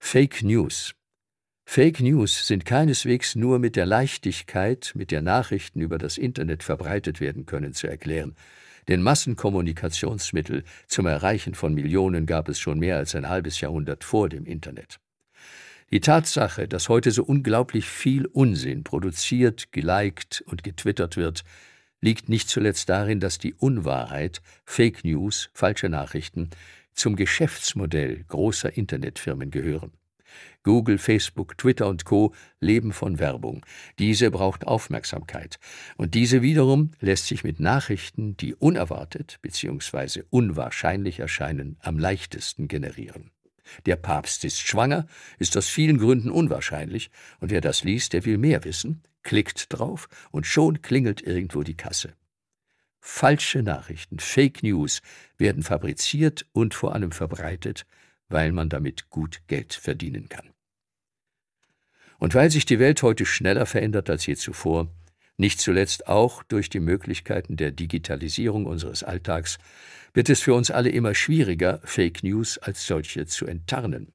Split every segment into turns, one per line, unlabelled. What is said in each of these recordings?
Fake News. Fake News sind keineswegs nur mit der Leichtigkeit, mit der Nachrichten über das Internet verbreitet werden können, zu erklären. Denn Massenkommunikationsmittel zum Erreichen von Millionen gab es schon mehr als ein halbes Jahrhundert vor dem Internet. Die Tatsache, dass heute so unglaublich viel Unsinn produziert, geliked und getwittert wird, liegt nicht zuletzt darin, dass die Unwahrheit, Fake News, falsche Nachrichten, zum Geschäftsmodell großer Internetfirmen gehören. Google, Facebook, Twitter und Co. leben von Werbung. Diese braucht Aufmerksamkeit. Und diese wiederum lässt sich mit Nachrichten, die unerwartet bzw. unwahrscheinlich erscheinen, am leichtesten generieren. Der Papst ist schwanger, ist aus vielen Gründen unwahrscheinlich, und wer das liest, der will mehr wissen, klickt drauf und schon klingelt irgendwo die Kasse. Falsche Nachrichten, Fake News, werden fabriziert und vor allem verbreitet, weil man damit gut Geld verdienen kann. Und weil sich die Welt heute schneller verändert als je zuvor, nicht zuletzt auch durch die Möglichkeiten der Digitalisierung unseres Alltags, wird es für uns alle immer schwieriger, Fake News als solche zu enttarnen.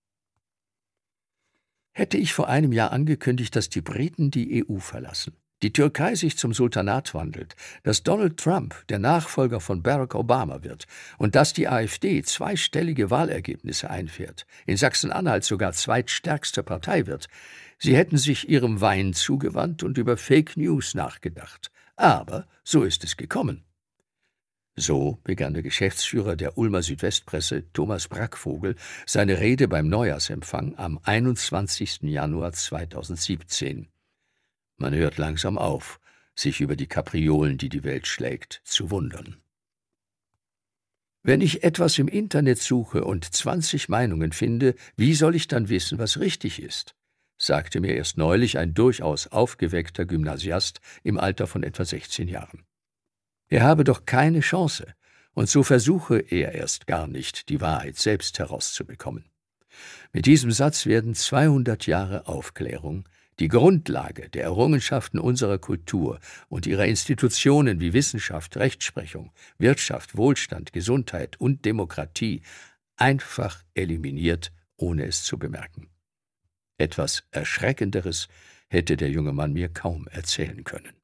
Hätte ich vor einem Jahr angekündigt, dass die Briten die EU verlassen, die Türkei sich zum Sultanat wandelt, dass Donald Trump der Nachfolger von Barack Obama wird und dass die AfD zweistellige Wahlergebnisse einfährt, in Sachsen-Anhalt sogar zweitstärkste Partei wird, sie hätten sich ihrem Wein zugewandt und über Fake News nachgedacht. Aber so ist es gekommen. So begann der Geschäftsführer der Ulmer Südwestpresse, Thomas Brackvogel, seine Rede beim Neujahrsempfang am 21. Januar 2017. Man hört langsam auf, sich über die Kapriolen, die die Welt schlägt, zu wundern. Wenn ich etwas im Internet suche und 20 Meinungen finde, wie soll ich dann wissen, was richtig ist? Sagte mir erst neulich ein durchaus aufgeweckter Gymnasiast im Alter von etwa 16 Jahren. Er habe doch keine Chance, und so versuche er erst gar nicht, die Wahrheit selbst herauszubekommen. Mit diesem Satz werden 200 Jahre Aufklärung, die Grundlage der Errungenschaften unserer Kultur und ihrer Institutionen wie Wissenschaft, Rechtsprechung, Wirtschaft, Wohlstand, Gesundheit und Demokratie, einfach eliminiert, ohne es zu bemerken. Etwas Erschreckenderes hätte der junge Mann mir kaum erzählen können.